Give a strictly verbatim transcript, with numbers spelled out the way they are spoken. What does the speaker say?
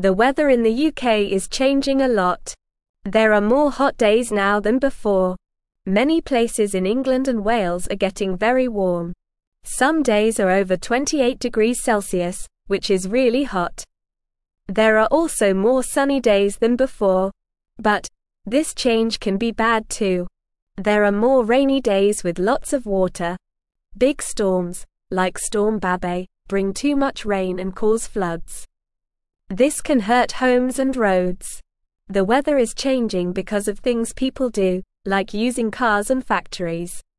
The weather in the U K is changing a lot. There are more hot days now than before. Many places in England and Wales are getting very warm. Some days are over twenty-eight degrees Celsius, which is really hot. There are also more sunny days than before. But this change can be bad too. There are more rainy days with lots of water. Big storms, like Storm Babe, bring too much rain and cause floods. This can hurt homes and roads. The weather is changing because of things people do, like using cars and factories.